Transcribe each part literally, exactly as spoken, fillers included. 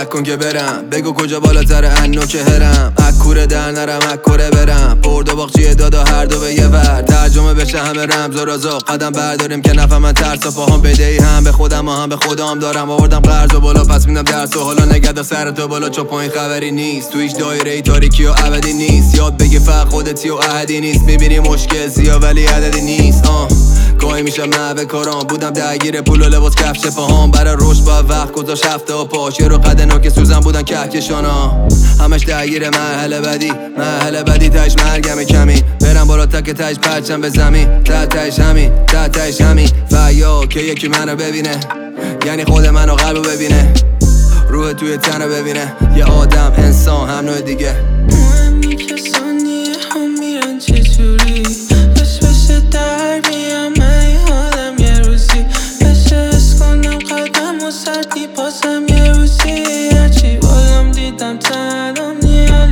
نکن که برم، بگو کجا بالاتر انو که هرم. اکوره در نرم اکوره برم، برد و باغچیه دادا هر دو به یه ور. ترجمه بشه همه رمز و رازا، قدم برداریم که نفهمن ترس و پاهم بدهی. هم به خودم و هم به خودم دارم، آوردم قرض و بالا پس میدم درس و حالا نگرد سر تو بالا چون پایین خبری نیست. تو هیچ دایره ای تاریکی و ابدی نیست، یاد بگی فقط خودتی و احدی نیست. میبینی مشکل زیا ولی عددی نیست. آه گاهی میشه محو کارام، بودم درگیر پول و لباس کفش پاهام. برای رشد باید وقت گذاشت هفته و پاش، یه رو قد نوک سوزن بودن کهکشانا. همش درگیر مرحله بدی، مرحله بدی تاش مرگم کمی. برم بالا تک تاش پرچم به زمین، تحت تاش همین تحت تاش همین. فیا که یکی منو ببینه، یعنی خود منو قلبو ببینه، روح توی تنو ببینه. یه آدم انسان هم نوع دیگه. مهمی که ثانیه هم میرن چجوری، بس بس در بیام من حالم یه روزی. بس حس کنم قلبم و سردی بازم یه روزی. هرچی بالم دیدم تنم نیالی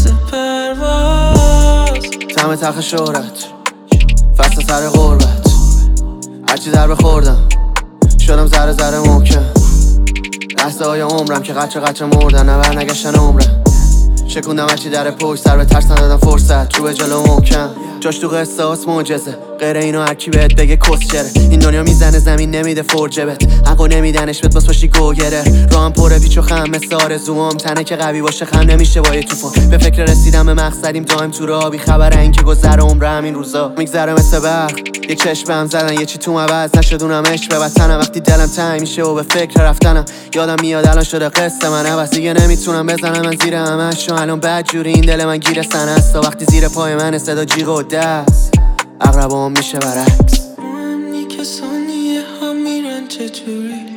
سپرواز. تمه تخ شهرت فصل سر غربت، هرچی در بخوردم شدم ذره ذره محکم. لحظه های عمرم که قچه قچه مردن، نه برنگشتن عمرم. شکوندم هرچی در پشت، سر به ترس ندادم فرصت، رو به جلو محکم. جاش تو قصه هاست معجزه، غیر اینو هرکی بهت بگه کسچره. این دنیا میزنه زمین نمیده فرجبت، حقو نمیدنش بهت باس باشی گوگره. راهم پره پیچ و خم مثل آرزوام، تنه که قوی باشه خم نمیشه با یه طوفان. به فکر رسیدم به مقصدیم دایم تو راه، بی خبر این که گذر عمر همین روزا میگذره مثل برق. یه چشم بهم زدن یه چی تو عوض نشدونم عشق به وطنم. وقتی دلم تنگ میشه و به فکر رفتنم، یادم میاد الان شده قصه من عوض. دیگه نمیتونم بزنم من زیر همش، چون الان بدجوری این دل من گیر سنه است. وقتی زیر پای من صدا جیغ و دست اقربام میشه برعکس. مهمی که ثانیه ها میرن چجوری،